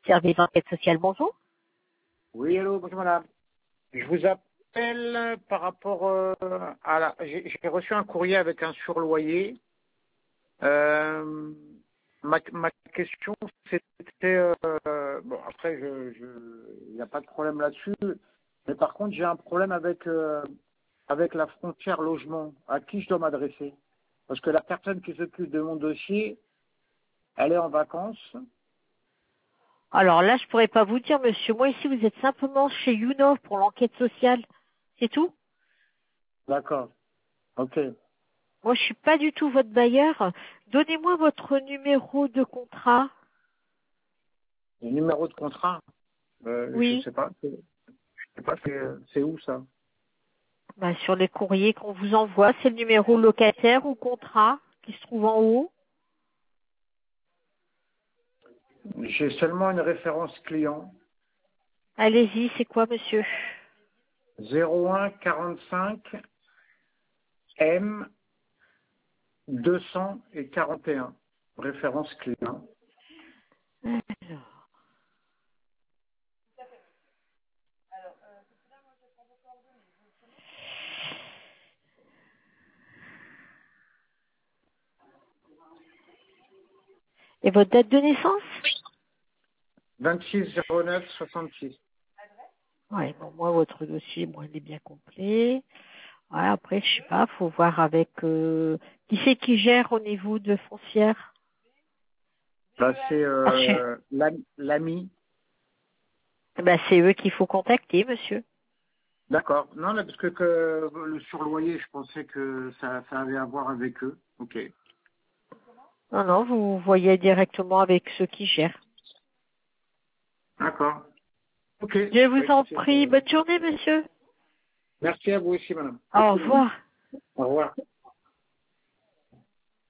Service d'enquête sociale, bonjour. Oui, allô, bonjour madame. Je vous appelle par rapport à la... J'ai reçu un courrier avec un surloyer. Ma question, c'était... bon, après, il n'y a pas de problème là-dessus. Mais par contre, j'ai un problème avec la frontière logement. À qui je dois m'adresser? Parce que la personne qui s'occupe de mon dossier, elle est en vacances. Alors là, je pourrais pas vous dire, monsieur. Moi, ici, vous êtes simplement chez Youno pour l'enquête sociale. C'est tout? D'accord. Ok. Moi, je suis pas du tout votre bailleur. Donnez-moi votre numéro de contrat. Le numéro de contrat, je Oui. sais pas. Je sais pas, c'est où ça? Bah, sur les courriers qu'on vous envoie, c'est le numéro locataire ou contrat qui se trouve en haut. J'ai seulement une référence client. Allez-y, c'est quoi, monsieur? 01 45 M 241. Référence client. Alors. Et votre date de naissance? 26 09 66. Ouais, bon, moi, votre dossier, moi, il est bien complet. Ouais, après, je sais pas, faut voir avec qui c'est qui gère au niveau de foncière. Là, c'est Ah, l'ami. ben, c'est eux qu'il faut contacter, monsieur. D'accord. Non, mais parce que le surloyer, je pensais que ça avait à voir avec eux. Ok. Non, non, vous voyez directement avec ceux qui gèrent. D'accord. Ok. Je Bah, vous en écoutez, prie, bonne journée, monsieur. merci à vous aussi, madame. Au revoir. Au revoir.